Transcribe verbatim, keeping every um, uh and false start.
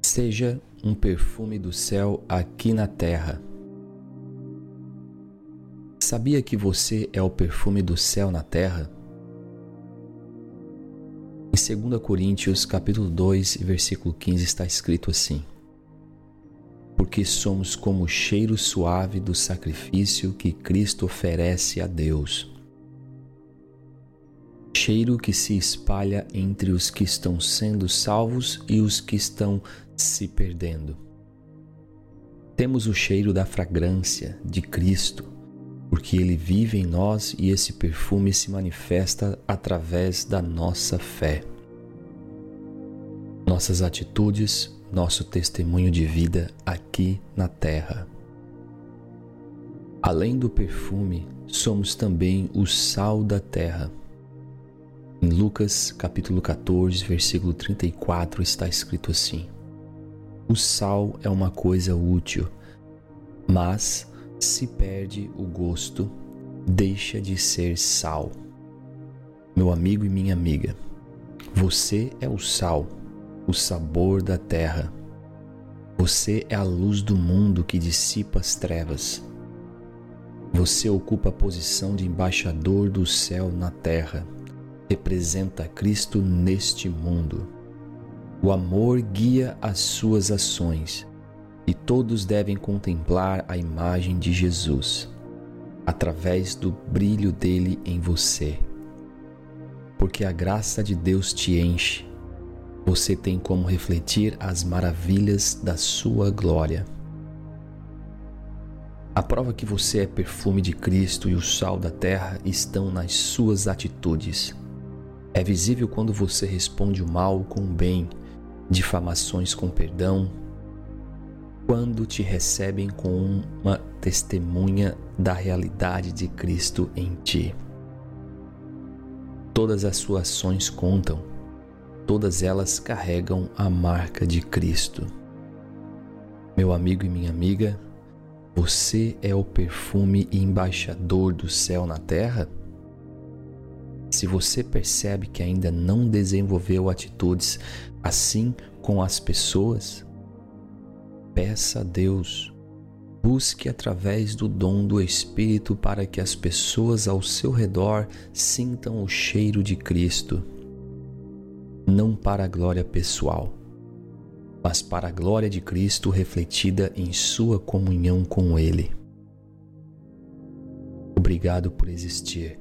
Seja um perfume do céu aqui na terra. Sabia que você é o perfume do céu na terra? Em segunda Coríntios, capítulo dois, versículo quinze, está escrito assim: Porque somos como o cheiro suave do sacrifício que Cristo oferece a Deus. Cheiro que se espalha entre os que estão sendo salvos e os que estão se perdendo. Temos o cheiro da fragrância de Cristo, porque Ele vive em nós e esse perfume se manifesta através da nossa fé. Nossas atitudes, nosso testemunho de vida aqui na terra. Além do perfume, somos também o sal da terra. Em Lucas capítulo catorze, versículo trinta e quatro está escrito assim: O sal é uma coisa útil, mas se perde o gosto, deixa de ser sal. Meu amigo e minha amiga, você é o sal, o sabor da terra. Você é a luz do mundo que dissipa as trevas. Você ocupa a posição de embaixador do céu na terra. Representa Cristo neste mundo. O amor guia as suas ações e todos devem contemplar a imagem de Jesus através do brilho dele em você. Porque a graça de Deus te enche, você tem como refletir as maravilhas da sua glória. A prova que você é perfume de Cristo e o sal da terra estão nas suas atitudes. É visível quando você responde o mal com o bem, difamações com perdão, quando te recebem com uma testemunha da realidade de Cristo em ti. Todas as suas ações contam, todas elas carregam a marca de Cristo. Meu amigo e minha amiga, você é o perfume e embaixador do céu na terra? Se você percebe que ainda não desenvolveu atitudes assim com as pessoas, peça a Deus, busque através do dom do Espírito para que as pessoas ao seu redor sintam o cheiro de Cristo, não para a glória pessoal, mas para a glória de Cristo refletida em sua comunhão com Ele. Obrigado por existir.